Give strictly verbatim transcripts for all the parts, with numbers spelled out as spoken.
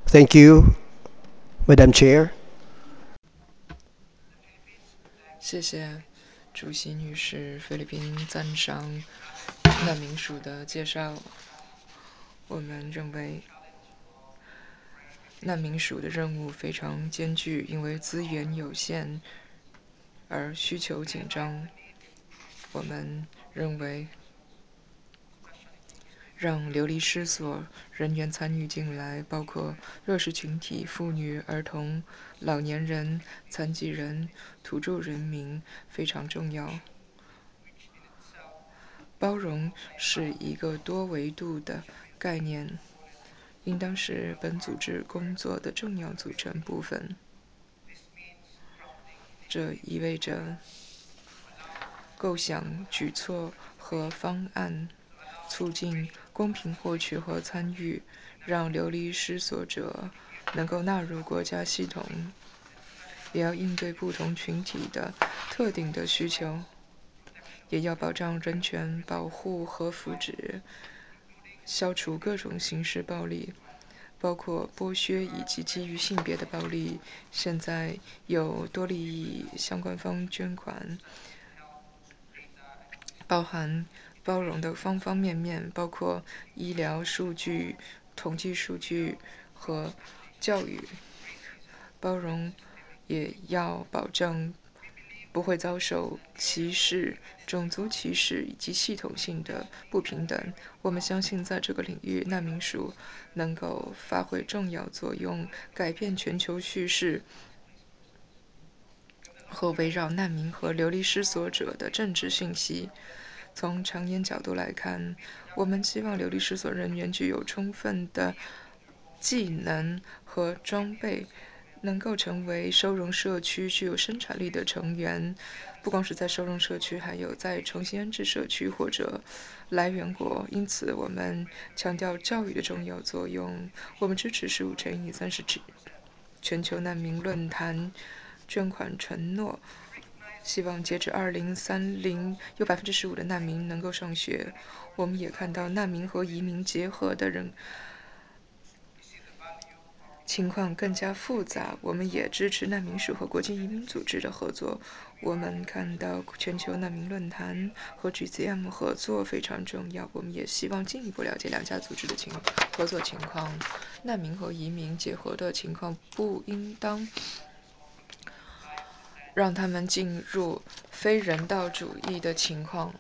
Thank you, Madam Chair. 谢谢主席女士菲律宾赞赏难民署的介绍。我们认为难民署的任务非常艰巨，因为资源有限而需求紧张。我们认为让流离失所人员参与进来，包括弱势群体、妇女、儿童、老年人、残疾人、土著人民非常重要。包容是一个多维度的概念，应当是本组织工作的重要组成部分。这意味着构想举措和方案，促进公平获取和参与，让流离失所者能够纳入国家系统，也要应对不同群体的特定的需求，也要保障人权保护和福祉，消除各种形式暴力，包括剥削以及基于性别的暴力。现在有多利益相关方捐款，包含包容的方方面面，包括医疗数据、统计数据和教育。包容也要保证不会遭受歧视、种族歧视以及系统性的不平等。我们相信，在这个领域，难民署能够发挥重要作用，改变全球叙事和围绕难民和流离失所者的政治信息。从长远角度来看，我们希望流离失所人员具有充分的技能和装备，能够成为收容社区具有生产力的成员，不光是在收容社区，还有在重新安置社区或者来源国。因此，我们强调教育的重要作用。我们支持十五乘以三十全球难民论坛捐款承诺，希望截至二零三零有百分之十五的难民能够上学。我们也看到难民和移民结合的人情况更加复杂。我们也支持难民署和国际移民组织的合作。我们看到全球难民论坛和 G C M 合作非常重要。我们也希望进一步了解两家组织的情合作情况。难民和移民结合的情况不应当让他们进入非人道主义的情况。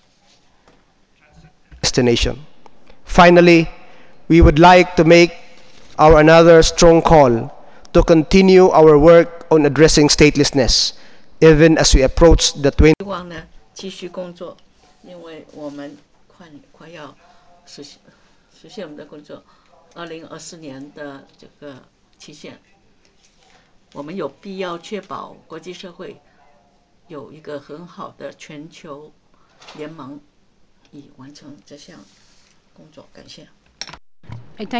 Destination. Finally, we would like to make our another strong call to continue our work on addressing statelessness, even as we approach the 20. 希望呢继续工作，因为我们快快要实现实现我们的工作。二零二四年的这个期限，我们有必要确保国际社会有一个很好的全球联盟，以完成这项工作。感谢。